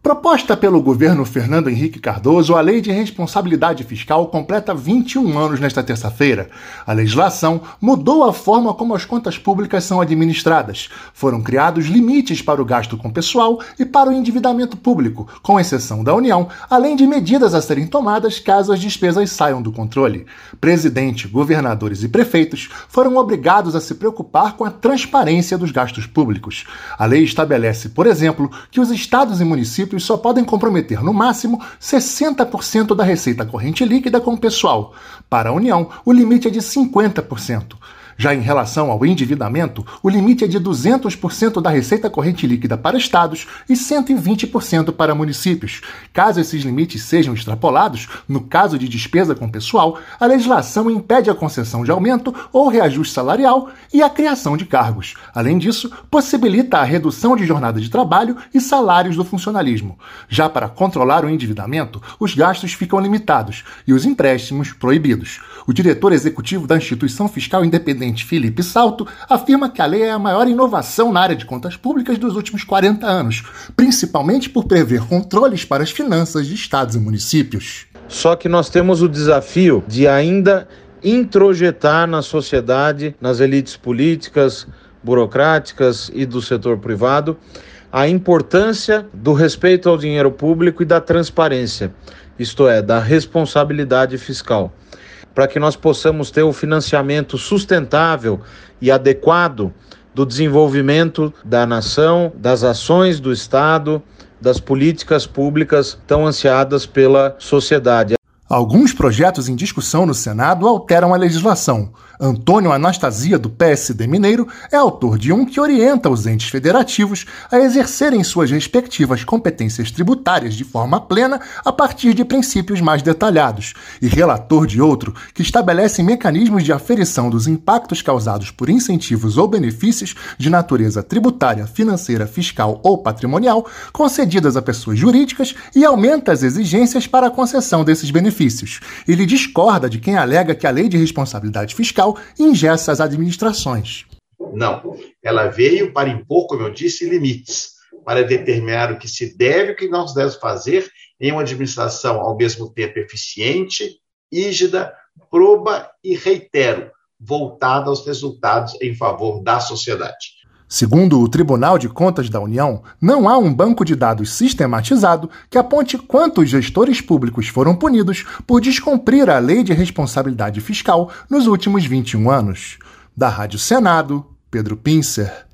Proposta pelo governo Fernando Henrique Cardoso, a Lei de Responsabilidade Fiscal completa 21 anos nesta terça-feira. A legislação mudou a forma como as contas públicas são administradas. Foram criados limites para o gasto com pessoal e para o endividamento público, com exceção da União, além de medidas a serem tomadas caso as despesas saiam do controle. Presidente, governadores e prefeitos foram obrigados a se preocupar com a transparência dos gastos públicos. A lei estabelece, por exemplo, que os estados e municípios só podem comprometer, no máximo, 60% da receita corrente líquida com o pessoal. Para a União, o limite é de 50%. Já em relação ao endividamento, o limite é de 200% da receita corrente líquida para estados e 120% para municípios. Caso esses limites sejam extrapolados, no caso de despesa com pessoal, a legislação impede a concessão de aumento ou reajuste salarial e a criação de cargos. Além disso, possibilita a redução de jornada de trabalho e salários do funcionalismo. Já para controlar o endividamento, os gastos ficam limitados e os empréstimos proibidos. O diretor executivo da Instituição Fiscal Independente, Felipe Salto, afirma que a lei é a maior inovação na área de contas públicas dos últimos 40 anos, principalmente por prever controles para as finanças de estados e municípios. Só que nós temos o desafio de ainda introjetar na sociedade, nas elites políticas, burocráticas e do setor privado, a importância do respeito ao dinheiro público e da transparência, isto é, da responsabilidade fiscal, para que nós possamos ter o financiamento sustentável e adequado do desenvolvimento da nação, das ações do Estado, das políticas públicas tão ansiadas pela sociedade. Alguns projetos em discussão no Senado alteram a legislação. Antônio Anastasia, do PSD Mineiro, é autor de um que orienta os entes federativos a exercerem suas respectivas competências tributárias de forma plena a partir de princípios mais detalhados, e relator de outro que estabelece mecanismos de aferição dos impactos causados por incentivos ou benefícios de natureza tributária, financeira, fiscal ou patrimonial concedidas a pessoas jurídicas e aumenta as exigências para a concessão desses benefícios. Ele discorda de quem alega que a Lei de Responsabilidade Fiscal engessa as administrações. Não, ela veio para impor, como eu disse, limites, para determinar o que se deve e o que nós devemos fazer em uma administração ao mesmo tempo eficiente, rígida, proba e, reitero, voltada aos resultados em favor da sociedade. Segundo o Tribunal de Contas da União, não há um banco de dados sistematizado que aponte quantos gestores públicos foram punidos por descumprir a Lei de Responsabilidade Fiscal nos últimos 21 anos. Da Rádio Senado, Pedro Pincer.